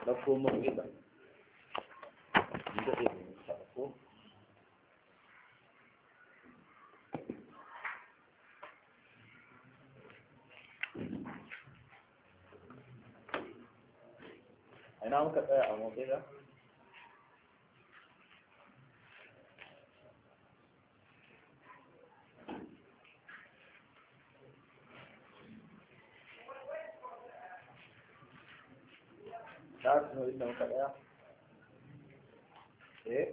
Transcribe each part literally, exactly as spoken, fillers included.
ɗauko mawuƙa da ɗaya da ɗauko ina muka tsaya a mawuƙa ta tuno inda muka ɗaya eh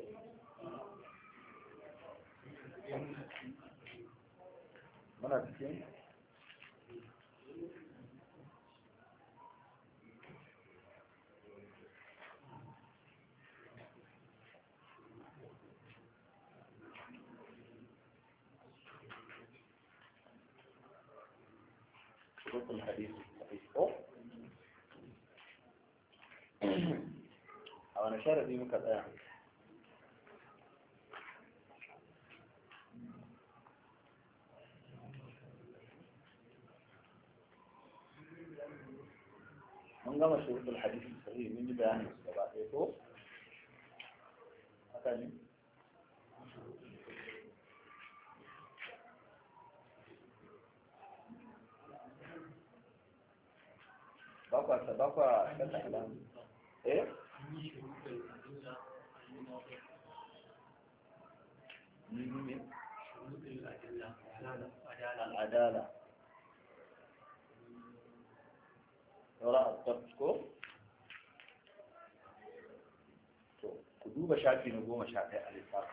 muna cikin شروط الحديث الصحيح أو أنا شارع دي مكة الآن من قام شروط الحديث الصحيح من بيان السبعة إيه أتاني بقى بقى كذا كلام إيه العدالة وراء الضبط كدوب شافي نقوم شافي على الفرق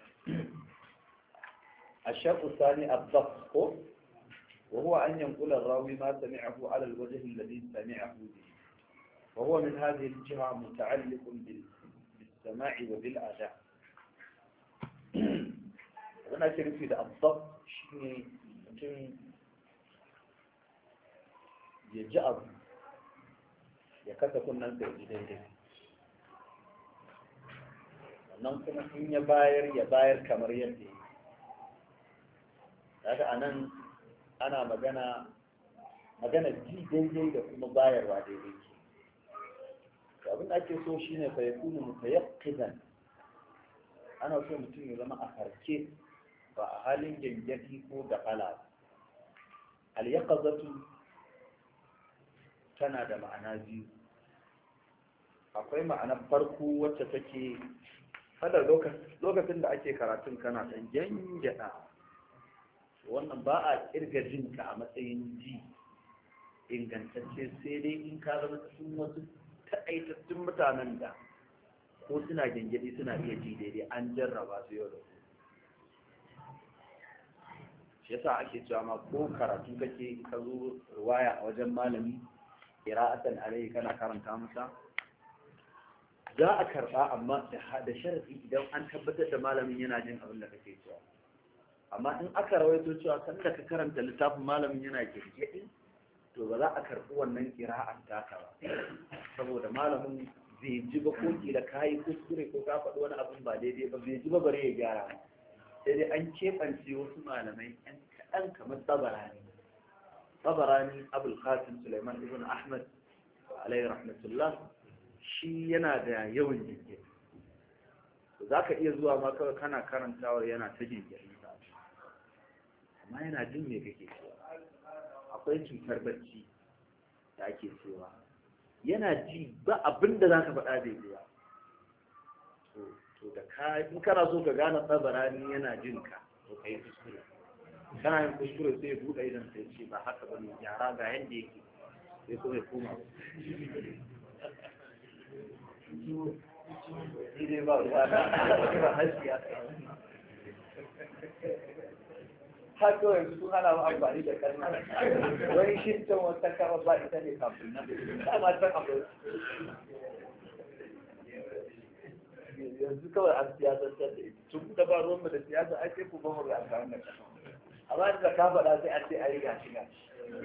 الشرط الثاني الضبط وهو أن ينقل الراوي ما سمعه على الوجه الذي سمعه به وهو من هذه الجهة متعلق بالسماع وبالأداء وأنا أشرف في الضبط شيء ممكن يجأب يكاد يكون ننتهي إليه وننقل إن يباير يباير كمريته هذا أنا أنا مجانا مجانا جي ديجي لكم باير وعديدي abin da ake so shine fa yakunu mutayaqqizan ana so mutum ya zama a farke ba a halin gangadi ko da kala al yaqazatu tana da ma'ana biyu akwai ma'anar farko wacce take kada lokacin da ake karatun kana dan gangada wannan ba a kirga jinka a matsayin ji ingantacce sai dai in ka zama cikin wasu taƙaitattun mutanen da ko suna gengedi suna iya ji daidai an jarraba su yau da su shi yasa ake cewa ma ko karatu kake ka zo ruwaya a wajen malami qira'atan alai kana karanta masa za a karba amma da sharadi idan an tabbatar da malamin yana jin abin da kake cewa amma in aka rawaito cewa sanda ka karanta littafin malamin yana gengedi to ba za a karɓi wannan ƙira'ar taka ba saboda malamin zai ji ba ko kila kayi kuskure ko ka faɗi wani abin ba daidai ba zai ji ba bare ya gyara sai dai an keɓance wasu malamai ɗan kaɗan kamar tabarani tabarani abul qasim sulaiman ibn ahmad alayhi rahmatullah shi yana da yawan jirgin za ka iya zuwa ma kawai kana karantawa yana ta jirgin amma yana jin me kake cewa akwai cutar bacci da ake cewa yana ji ba abin da za ka faɗa bai biya to da ka in kana so ka gane tsabarani yana jin ka to ka yi kuskure kana yin kuskure sai ya buɗe idan sai ce ba haka ba ne yara ga yadda yake sai so ya koma ni dai ba ruwa na ba haske ya har kawai su hana mu amfani da kalma wani shintan wata kama ba ita ne kafin nan dama san abu yanzu kawai an siyasantar da ita tun da ba ruwanmu da siyasa ai sai ku ba mu ga amfani da kalma amma da ka faɗa sai an ce ai gashi gashi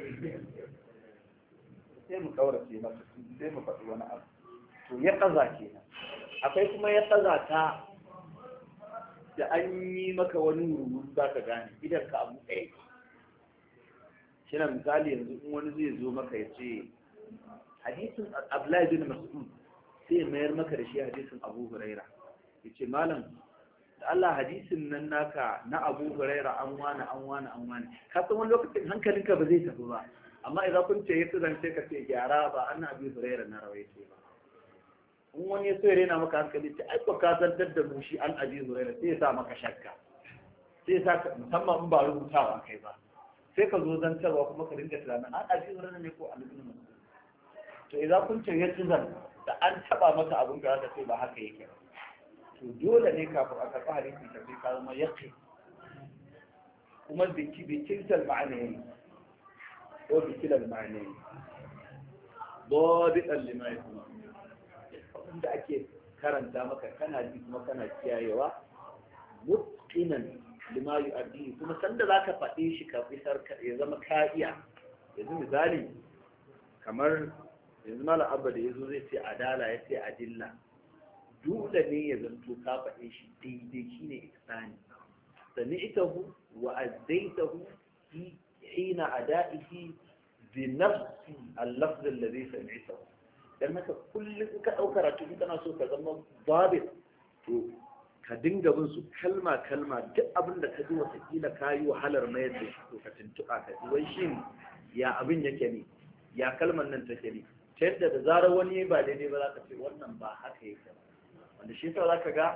sai mu kaurace masa sai mu faɗi wani abu to ya kaza kenan akwai kuma ya kaza ta da an yi maka wani wuri za ka gane idan ka abu ɗaya shi na misali yanzu in wani zai zo maka ya ce hadisin Abdullahi bin Mas'ud sai mayar maka da shi hadisin Abu Huraira yace malam da Allah hadisin nan naka na Abu Huraira an wani an wani an wani ka san wani lokacin hankalinka ba zai tafi ba amma idan kun ce yace zan ce ka ce gyara ba an Abu Huraira na rawaito ba in wani ya so ya rena maka hankali ce ai ko ka zantar da mu shi an Abu Huraira sai ya sa maka shakka sai ya sa musamman in ba rubutawa kai ba sai ka zo zantarwa kuma ka dinga tunanin an Abu Huraira ne ko Al-Ibn Mas'ud to idan kun ce yace zan da an taba maka abun da zaka ce ba haka yake to dole ne kafin a karɓi hadisi ka sai ka zama yaqin kuma biki bikin ma'ana ko bikin ma'ana dabitan lima yakun da ake karanta maka kana ji kuma kana kiyayewa mutqinan lima yu'addi kuma sanda zaka faɗe shi ka fisar ka ya zama ka iya yanzu misali kamar yanzu malam abba da yazo zai ce adala ya ce adilla dole ne ya zanto ka faɗe shi daidai shine ihsani sami'tahu wa addaitahu fi hina ada'ihi bi nafsi al-lafz alladhi sami'tahu dan haka kullum ka dauka karatu kana so ka zama babit to ka dinga bin su kalma kalma duk abin da ka ji wata kila kayi wahalar mayar da shi to ka tuntuɓa ka ji wai shin ya abin yake ne ya kalmar nan take ne ta yadda da zarar wani ba daidai ba za ka ce wannan ba haka yake ba wanda shi sa za ka ga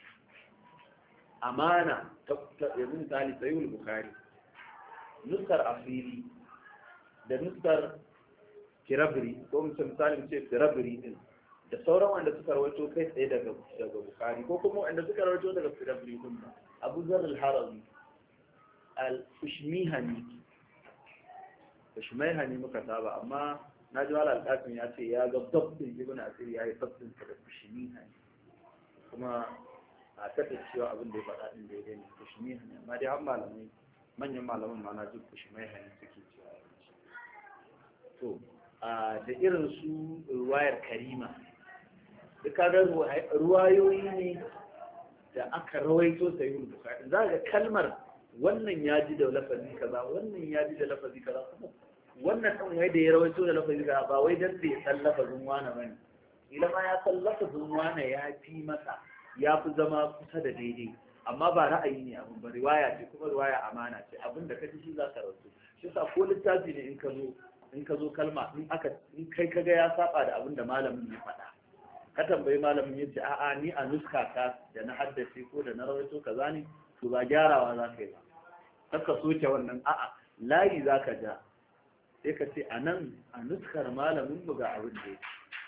amana ta yanzu misali sayyul bukhari nuskar asiri da nuskar kirabri ko misali ce kirabri din da sauran wanda suka rawaito kai tsaye daga daga bukhari ko kuma wanda suka rawaito daga kirabri din abu zar al-harawi al-ushmihani ushmihani muka saba amma na ji wala al-qasim ya ce ya ga dabbin ibn asir ya yi dabbin da ushmihani kuma a tafi cewa abin da ya faɗa ɗin daidai ne kushimi ne amma dai har malamai manyan malaman ma na ji kushimai hanyar suke cewa to da irin su ruwayar karima da kaga ruwayoyi ne da aka rawaito sai yin bukari za ga kalmar wannan ya ji da lafazi kaza wannan ya ji da lafazi kaza kuma wannan ɗan wai da ya rawaito da lafazi kaza ba wai dan bai san lafazin wani bane ila ma ya san lafazin wani ya fi masa ya fi zama kusa da daidai amma ba ra'ayi ne abin ba riwaya ce kuma riwaya amana ce abin da ka ji shi za ka rawaito shi sa ko littafi ne in ka zo in ka zo kalma in aka in kai kaga ya saba da abin da malamin ya faɗa ka tambayi malamin ya ce a'a ni a nuska ka da na haddace ko da na rawaito kaza ne to ba gyarawa za ka yi ba kar ka soke wannan a'a layi za ka ja sai ka ce a nan a nuskar malamin mu ga abin da yake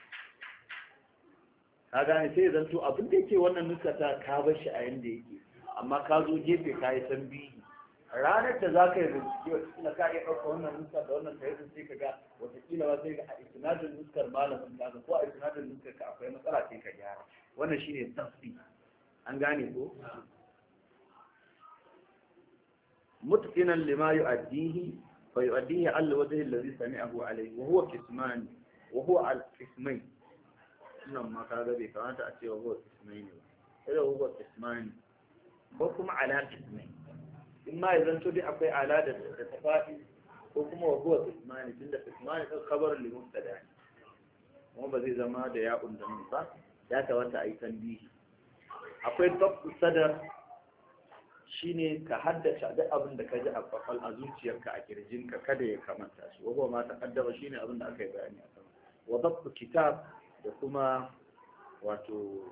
ka gane sai zan to abin da yake wannan nuska ta ka bar shi a yanda yake amma ka zo gefe ka yi tambihi ranar da za ka yi bincike wata ka iya ɗauka wannan nuskar da wannan tarihin sai ka ga watakila ba sai ga a isnadin nuskar malamin ka ko a isnadin nuskar ka akwai matsala sai ka gyara wannan shine tasfi an gane ko mutqinan lima yu'addihi fa yu'addihi ala wajhi alladhi sami'ahu alayhi wa huwa qisman wa huwa al-qismayn nan ma ka ga bai kamata a ce wa huwa qismayn ba sai da huwa qisman ko kuma ala qismayn in ma ya zanto dai akwai ala da ta faɗi ko kuma wa huwa qismani tunda qismani ɗin khabar li mubtada ne kuma ba zai zama da ya da mun ba ya tawata ai tanbihi akwai dabtu sadar shine ka haddace duk abin da ka ji a kwafal a zuciyarka a kirjinka kada ya kamanta shi wa huwa ma taqaddama shine abin da aka yi bayani akan wa dabtu kitab da kuma wato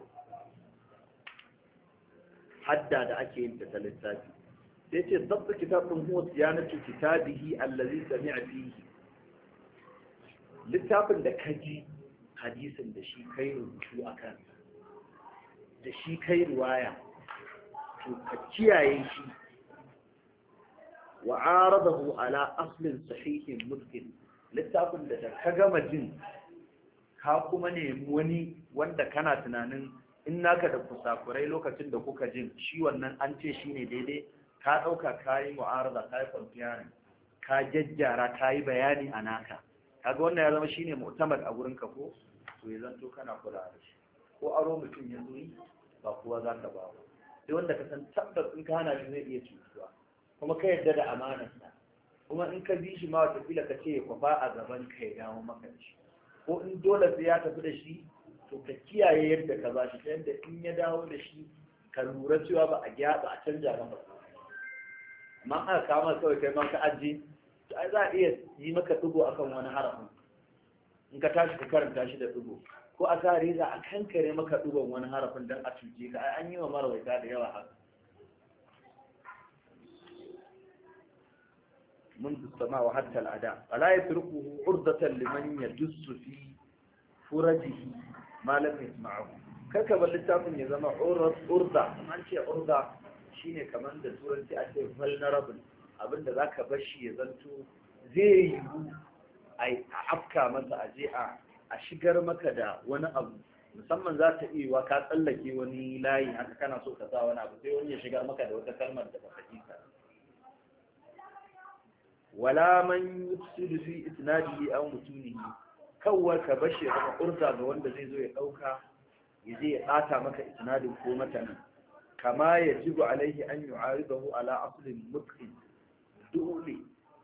hadda da ake yin ta littafi sai ce dabba kitabun huwa siyanatu kitabihi allazi sami'a fihi littafin da kaji hadisin da shi kai rubutu akan da shi kai riwaya to ka kiyaye shi wa aradahu ala aslin sahihin mutqin littafin da ka gama jin ka kuma nemi wani wanda kana tunanin in naka da kusakurai lokacin da kuka jin shi wannan an ce shine daidai ka ɗauka ka yi mu'arada ka yi kwamfiyarin ka jajjara ka yi bayani a naka kaga wannan ya zama shine mu'tamad a gurin ka ko to ya zanto kana kula da shi ko aro mutum ya zo yi ba kowa za ka ba sai wanda ka san tabbas in ka hana shi zai iya cutuwa kuma ka yarda da amanarsa kuma in ka bi shi ma wataƙila ka ce ya kwafa a gaban ka ya dawo maka da shi ko in dole sai ya tafi da shi to ka kiyaye yadda ka ba shi ta yadda in ya dawo da shi ka lura cewa ba a gyara ba a canja maka amma aka kama kawai kai ma ka ajiye ai za a iya yi maka ɗigo akan wani harafin in ka tashi ka karanta shi da ɗigo ko a sa reza a kankare maka ɗigon wani harafin don a cuce ka ai an yi wa marawaita da yawa haka منذ السماء وحتى الأداء فلا يتركه عرضة لمن يدس في فرجه ما لم يسمعه كركب اللتافن يزمع عرضة من شيء عرضة شيني كمان ده سورة أشياء vulnerable abinda za ka bashi ya zanto zai yiwu a afka masa a je a shigar maka da wani abu musamman za ta iya wa ka tsallake wani layi haka kana so ka sa wani abu sai wani ya shigar maka da wata kalmar da ba ka isa wala man yufsidu fi isnadihi aw mutunihi kawai ka bashi ya zama urza ga wanda zai zo ya dauka ya je ya bata maka isnadin ko matanin kama yajibu alaihi an yu'aridahu ala aslin mutqin dole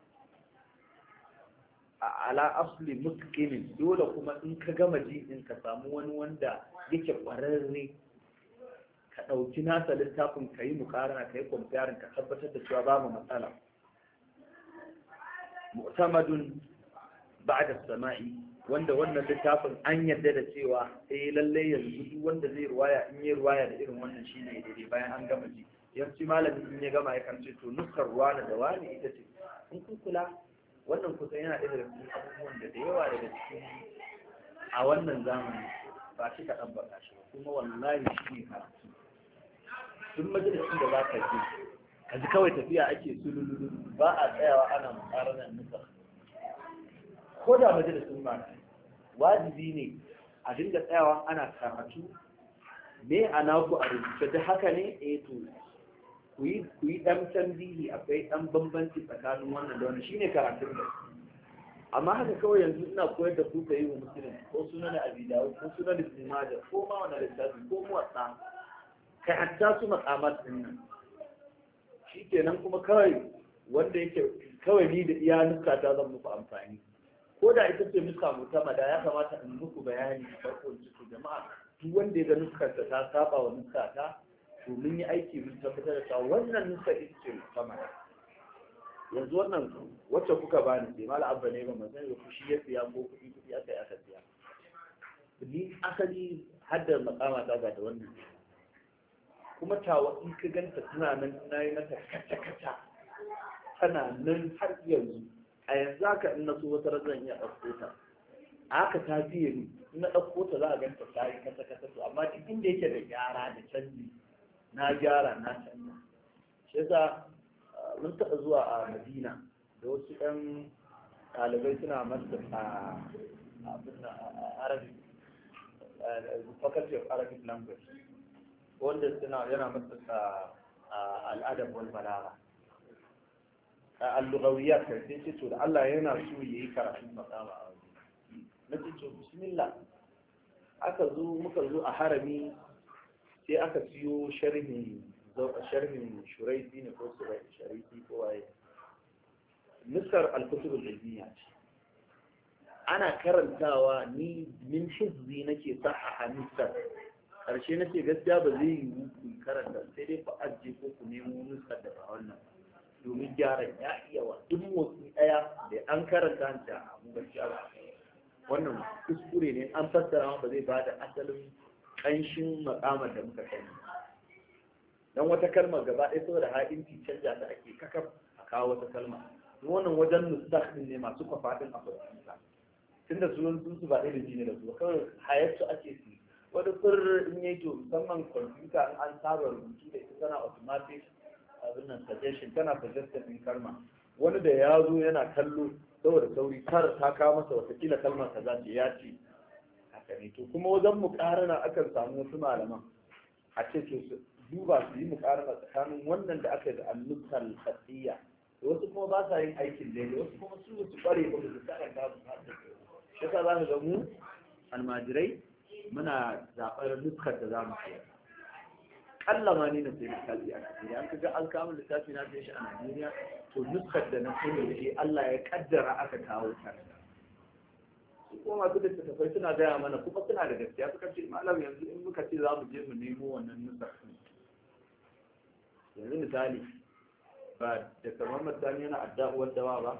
ala asli mutqinin dole kuma in ka gama ji in ka samu wani wanda yake kwararre ka dauki nasa littafin ka yi mukarana ka yi comparing ka tabbatar da cewa babu matsala mu'tamadun ba'da sama'i wanda wannan littafin an yarda da cewa eh lalle yanzu duk wanda zai ruwaya in yi ruwaya da irin wannan shine daidai bayan an gama ji yanzu malami in ya gama ya kan ce to nuskar ruwana da wani ita ce in kun kula wannan kusan yana ɗaya daga cikin abubuwan da da yawa daga cikin a wannan zamani ba shi ka ɗabbaka shi kuma wallahi shi ne karatu duk majalisun da za ka je ka ji kawai tafiya ake sululu ba a tsayawa ana mutsaranar nuka ko da majalisun ma wajibi ne a dinga tsayawa ana karatu me a naku a rubuce da haka ne eh to ku yi ɗan tambihi akwai ɗan bambanci tsakanin wannan da wannan shine karatun da amma haka kawai yanzu ina koyar da ku ka yi wa musulun ko sunan abi dawud ko sunan ibn majah ko ma wani littafi ko muwatta kai hatta su maqamat din nan shikenan kuma kawai wanda yake kawai ni da iya nuska ta zan muku amfani ko da ita ce nuska mutamada ya kamata in muku bayani a farko cikin jama'a duk wanda ya ga nuskar ta saba wa nuska ta to mun yi aiki mun tabbatar da cewa wannan nuska ita ce sama yanzu wannan wacce kuka bani ce mala abba ne ba mazan ya kushi ya siya ko kuɗi kuɗi aka yi aka siya ni asali haddar makama ta ga da wannan kuma tawa in ka ganta tana nan na yi mata kata kata tana nan har yanzu a yanzu haka in na so wata zan iya ɗauko ta a haka ta fiye ni in na ɗauko ta za a ganta ta yi kata kata to amma duk inda yake da gyara da canji na gyara na canza shi yasa mun taɓa zuwa a madina da wasu ɗan ɗalibai suna masa a arabic faculty of arabic language wanda suna yana masa al'adar wal balaga al-lughawiyat sai ce to da Allah yana so yayi karatun makama a waje na ce to bismillah aka zo muka zo a harami sai aka siyo sharhin sharhin shuraiti ne ko shuraiti ko waye nusar al-kutub al-ilmiya ce ana karantawa ni min hizbi nake sahaha nusar karshe nace gaskiya ba zai yi ku karanta sai dai ku ajiye ko ku nemo nusar da ba wannan domin gyaran ya iya wa duk motsi daya da an karanta ta mu gaskiya ba wannan kuskure ne an fassara ba zai bada asalin kanshin makamar da muka sani dan wata kalma gaba ɗaya saboda ha'inci canja ta ake kakaf a kawo wata kalma wannan wajen nusakh ne masu kwafatin afirka tunda su sun su ba ɗaya da jini da su kawai hayatu ake su wani fur in yayi to musamman kwamfuta in an saba rubutu da ita tana automatic abin nan suggestion tana suggestion din kalma wani da ya zo yana kallo saboda sauri kar ta kawo masa watakila kalmar kaza ce ya ce haka ne to kuma wajen muƙarana akan samu wasu malaman a ce to su duba su yi muƙarana tsakanin wannan da aka yi da al-nuktal khatiyya wasu kuma ba sa yin aikin daidai wasu kuma su su kware ba su karanta su hadda shi yasa za ka ga mu almajirai muna zaɓar nuskar da za mu kai kalla ma ni na sai littafi a Najeriya an kaga an kawo littafi na sai shi a Najeriya to nuskar da na sani da shi Allah ya kaddara aka kawo ta su kuma masu littattafai suna gaya mana kuma suna da gaskiya suka ce malam yanzu in muka ce za mu je mu nemo wannan nusa yanzu misali ba da kamar mutane yana adda'uwar dawa ba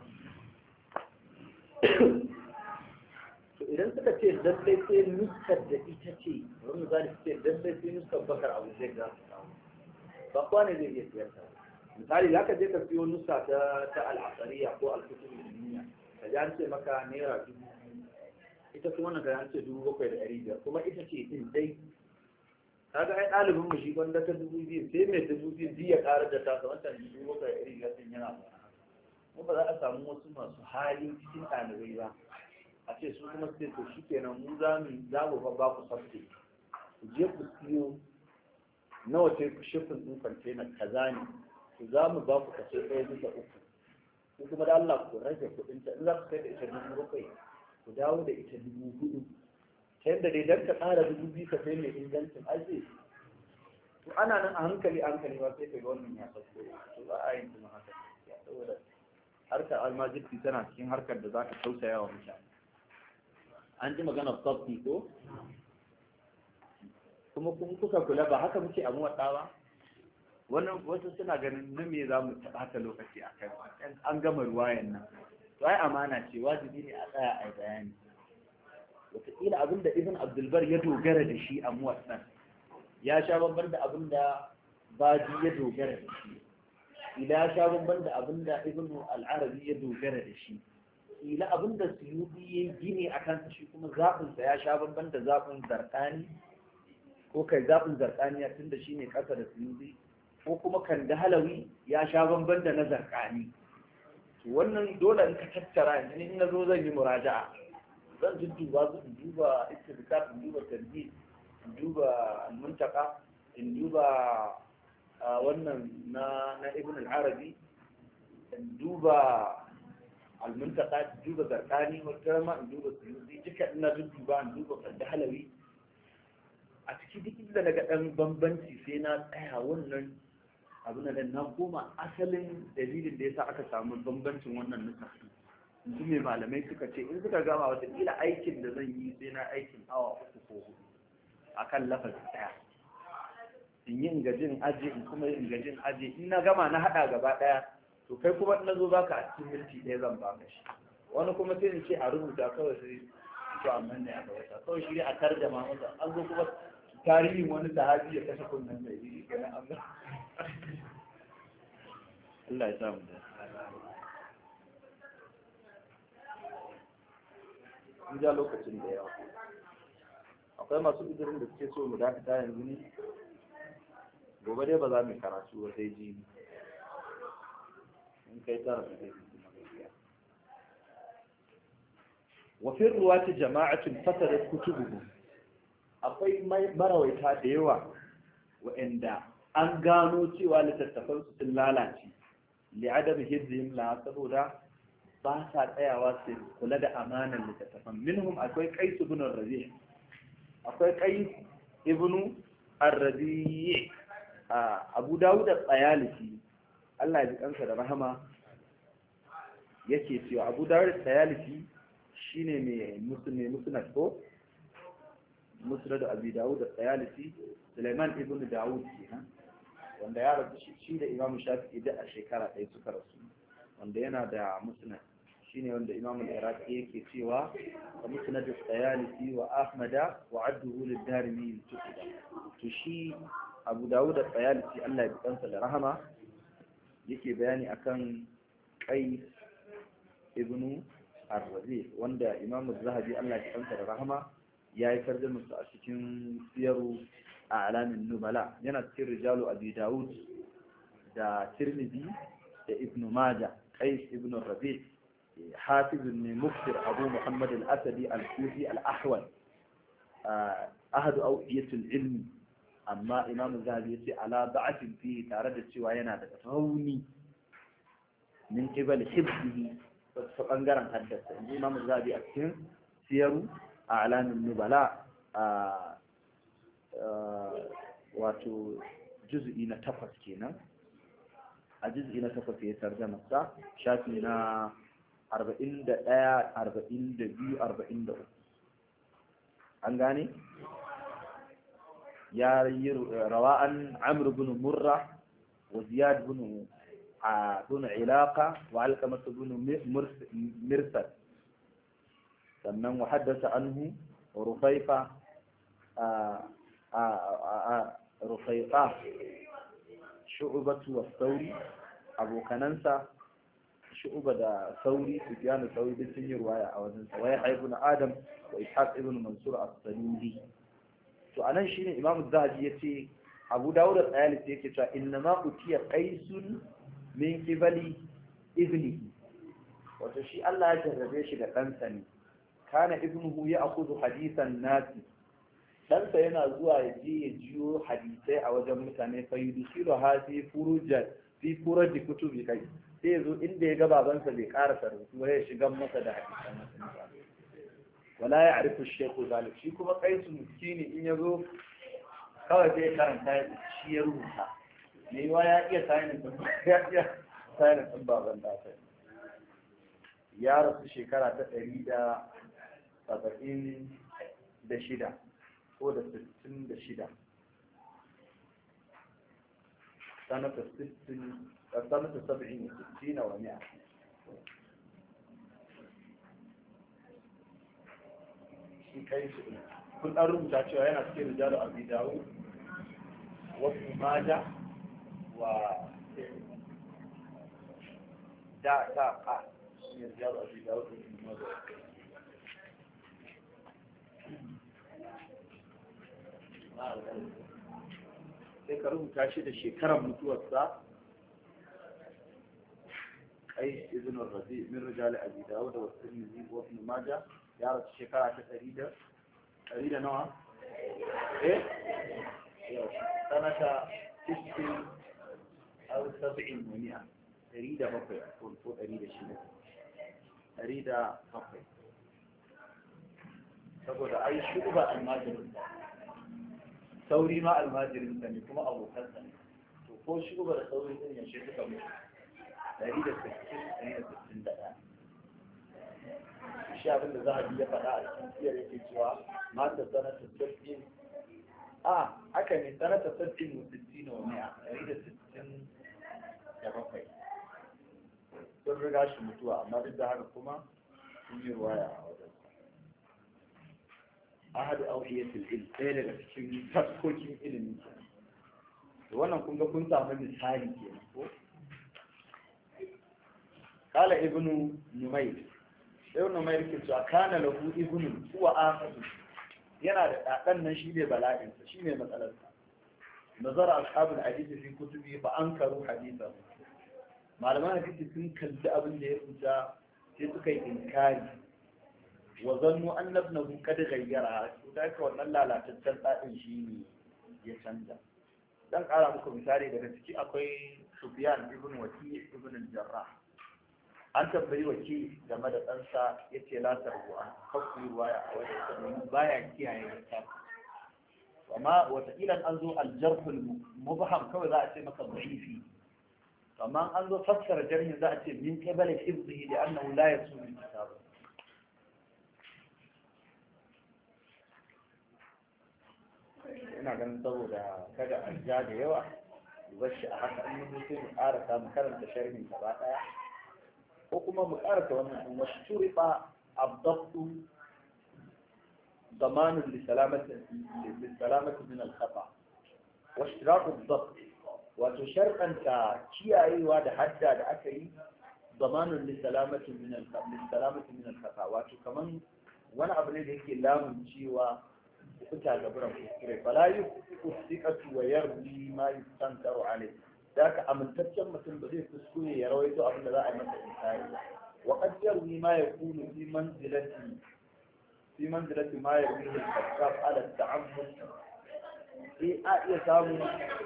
to idan suka ce lallai sai nuskar da ita ce wani misali su ce lallai sai nuskar bakar abu zai ga ba kowa ne zai iya siyar ta misali za ka je ka siyo nuska ta ta al'asariya ko alkutubul ilmiya ka ji an ce maka naira dubu ita kuma wannan ka an ce dubu bakwai da ɗari biyar kuma ita ce din dai kaga ai ɗalibin mu shi wanda ta dubu biyu sai mai dubu biyu biyu ya ƙara da tasa wancan dubu bakwai da ɗari biyar din yana ba mu ba za a samu wasu masu hali cikin ɗalibai ba a ce su kuma sai to shi kenan mu za mu za mu ba ku sabbi ku je ku siyo nawa ce ku shifin ɗin kwantena kaza ne ku za mu ba ku kaso ɗaya bisa uku ko kuma da Allah ku rage kuɗin ta in za ku kai da ita dubu bakwai ku dawo da ita dubu hudu ta yadda dai dan ka ƙara dubu biyu ka sai mai ingancin aji to ana nan a hankali a hankali ba sai ka ga wannan ya sauko to ba a yin kuma haka ya saboda harkar almajirki tana cikin harkar da za ka tausaya wa mutane an ji maganar sabbi ko kuma kun kuka kula ba haka muke amuwa ba wannan wasu suna ganin na me za mu taɓata lokaci a kai an gama ruwayan nan to ai amana ce wajibi ne a tsaya a bayani wataƙila abinda ibn abdulbar ya dogara da shi a muwassan ya sha bamban da abinda baji ya dogara da shi ila ya sha bamban da abinda ibn al-arabi ya dogara da shi ila abinda suyuti ya gine a kansa shi kuma zaɓinsa ya sha bamban da zaɓin zarkani ko kai zaɓin zarkani tun da shi ne ƙasa da suyuti ko kuma kan da halawi ya sha bamban da na zarkani wannan dole in ka tattara yanzu in na zo zan yi muraja'a zan dudduba su in duba istidkar in duba tarbi in duba al-muntaka in duba wannan na na ibn al-arabi in duba al-muntaka in duba zarkani wata ma in duba suyuti duka ina dudduba in duba kan da halawi a cikin duk inda naga dan bambanci sai na tsaya wannan abin da na koma asalin dalilin da yasa aka samu bambancin wannan nusa su mai malamai suka ce in suka gama watakila aikin da zan yi sai na aikin awa uku ko hudu a kan lafazi ɗaya in yi ingajin aji in kuma yi ingajin aji in na gama na haɗa gaba ɗaya to kai kuma na zo baka a cikin minti ɗaya zan baka shi wani kuma sai in ce a rubuta kawai sai to amma ne a gabata kawai shi a tarjama masa an zo kuma tarihin wani sahabi ya kashe kunnen mai yi kenan an ga Allah ya samu da an ja lokacin da yawa akwai masu bidirin da suke so mu dakata yanzu ne gobe dai ba za mu karatu ba sai ji in kai tara da zai kuma gaskiya wa fi ruwati jama'atin fasadat kutubuhum akwai marawaita da yawa waɗanda an gano cewa littattafan su sun lalace li'adam hizbihim la saboda ba sa tsayawa su kula da amanan littattafan minhum akwai qais ibn ar-rabi' akwai qais ibn ar-rabi' abu dawud at-tayalisi Allah ya ji kansa da rahama yake cewa abu dawud at-tayalisi shine mai musulmi musnad ko musnad abi dawud at-tayalisi Sulaiman ibn Dawud kenan wanda ya rasu shi da Imam Shafi'i da a shekara ɗaya suka rasu wanda yana da musnad shine wanda Imam al-Iraqi yake cewa wa musnad at-Tayalisi wa Ahmada wa adduhu lid-Darimi tuqda to shi Abu Dawud at-Tayalisi Allah ya kansa da rahama yake bayani akan Qais ibn ar-Rabi' wanda Imam az-Zahabi Allah ya kansa da rahama ya yi tarjuma su a cikin siyaru a alamin nubala yana cikin rijalu abi Dawud da Tirmidhi da Ibn Majah Qais ibn Rabi' hafiz min muftir Abu Muhammad al-Asadi al-Kufi al-Ahwal ahadu awqiyatul ilmi amma Imam Zahabi yace ala da'atin fi tare da cewa yana da rauni min qibal hibbihi ta bangaren haddasa Imam Zahabi a cikin siyaru a alamin nubala wato juz'i na takwas kenan a juz'i na takwas ya tarjama sa shafi na arba'in da ɗaya arba'in da biyu arba'in da uku an gane ya yi rawa'an amr bin murra wa ziyad bin bin ilaqa wa alqamah bin mirsad sannan wa haddasa anhu rufaifa rufaiqa shu'batu wa thawri abokanansa shu'ba da sauri sufyan sauri duk sun yi ruwaya a wajen sa wai ibn adam wa ishaq ibn mansur as-sanusi to anan shine imam az-zahabi yace abu dawud al-ayalisi yake cewa inna ma utiya qaisun min qibali ibnihi wato shi Allah ya jarrabe shi da ɗansa ne kana ibnuhu ya akuzu hadisan nasi ɗansa yana zuwa ya je ya jiyo hadisai a wajen mutane fa yudkhilu hasi furuja fi furaji kutubi kai sai yazo inda ya ga babansa bai karasa rubutu ya shiga masa da hadisan mutane wala ya'rifu ash-shaykhu zalik shi kuma kaisu miskini in yazo kawai sai karanta shi ya rubuta me yawa ya iya sanin ya iya sanin din baban da sai ya rasu shekara ta ɗari da saba'in da shida ko da sittin da shida sanata sittin sanata saba'in da sittin wa mi'a shi kai shi kun ɗan rubuta cewa yana cikin rijalu abi dawud wasu maja wa da ta a cikin rijalu abi dawud wasu maja sai ka rubuta shi da shekarar mutuwarsa kai ibn rabi min rijal abi dawud wa tirmidhi wa ibn majah ya rasu shekara ta ɗari da ɗari da nawa eh sanata sittin aw sab'in wa mi'a ɗari da bakwai ko ɗari da shida ɗari da bakwai saboda ai shuba almajirin sauri ma almajirin ne kuma abokansa ne to ko shuba da sauri din yaushe suka mutu ɗari da sittin ɗari da sittin da ɗaya shi abin da zahabi ya faɗa a cikin siyar yake cewa mata sanata sabbin a haka ne sanata sabbin wa sittin wa mi'a ɗari da sittin da bakwai sun riga shi mutuwa amma duk da haka kuma sun yi ruwaya a wajen ahadu auhiyatul ilm ɗaya daga cikin taskokin ilimi kenan to wannan kun ga kun samu misali kenan ko kala ibnu numayr ibnu numayr ke cewa kana lahu ibnu huwa akhadu yana da ɗaɗan nan shi ne bala'in sa shi ne matsalar sa nazara ashabul hadith fi kutubi fa ankaru hadithahu malaman hadisi sun kalli abin da ya rubuta sai suka yi inkari wa zannu anna ibnahu kad ghayyara to da ka wannan lalataccen dadin shi ne ya canza dan kara muku misali daga ciki akwai Sufyan ibn Waki ibn al-Jarrah an tambayi Waki game da ɗansa yace la tarbu an kafu ruwaya a wajen sa domin baya kiyaye gaskiya amma wataƙila an zo al-jarh al-mubham kawai za a ce maka da'ifi amma an zo fassara jarhin za a ce min qibali hifzihi li annahu la yasulu kitab ina ganin saboda kada a ja da yawa bashi a haka an yi sai mu karasa mu karanta sharhin gaba daya ko kuma mu karanta wannan din wasu turifa abdabtu ضمان لسلامة للسلامة من الخطأ واشتراط الضبط وتشرط أنت كياي وهذا حتى أكي ضمان لسلامة من للسلامة من الخطأ وكمان وانا أبني هيك لام جيوا وكنت أقبل في فلا يفسق الثقة ويروي ما يستنكر عليه ذاك أمن تجمع مثل بغير تسكوني يرويته أبن لا أمن الإنسان وقد يروي ما يكون في منزلة في منزلة ما يرويه الكتاب على التعمد في آية سامو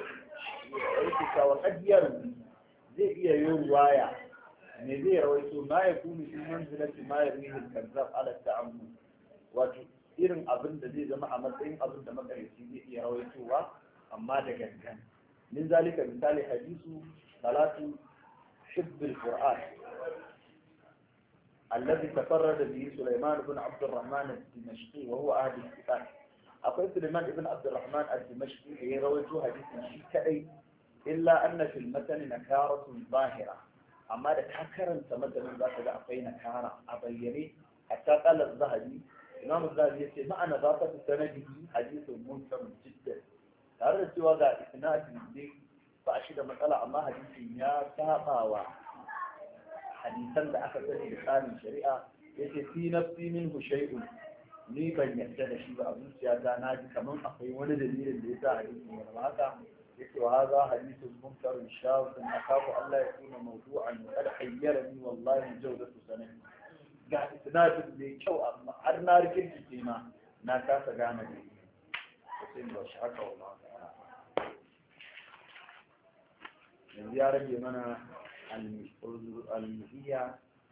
وقد يروي زي إيه يرواية من زي رويته ما يكون في منزلة ما يرويه الكذاب على التعمد irin abin da zai zama a matsayin abin da makarici zai iya rawaitowa amma da gangan min zalika misali hadisu salatu hibbil qur'an الذي تفرد به سليمان بن عبد الرحمن الدمشقي وهو أهل الكتاب. أقول سليمان بن عبد الرحمن الدمشقي يروي حديث شيء إلا أن في المتن نكارة ظاهرة. أما تذكر مثلا ذاك ذا أقي نكارة أبيني حتى قال الذهبي إمام الذهبي يقول مع نظافة سنده حديث منكر جدا. هذا السؤال ذا إثناء دي فأشد مسألة الله حديث يا ساقا حديثا لأخذ بحال الشريعة يتي في نفسي منه شيء ni ban yarda da shi ba a zuciyata na ji kamar akwai wani dalilin da ya sa hadisin wani haka yake wa haza hadisun munkarun shafin akafu Allah ya kuna mawdu'an wa qad hayyarani wallahi jawdatu sanad ga isnadin mai kyau amma har na rikirkice ma na kasa gane da sai ba shi haka wallahi yanzu ya rage mana al-mihiyya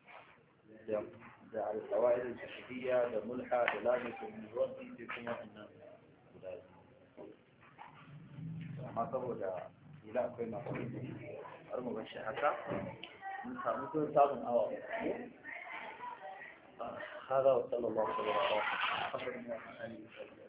da al-qawaid al-fiqhiyya da mulha da lamis al-muwaddi da kuma wannan guda amma saboda ila akwai masu har mu bar shi haka mun samu kun samun awa هذا وصلى الله عليه وسلم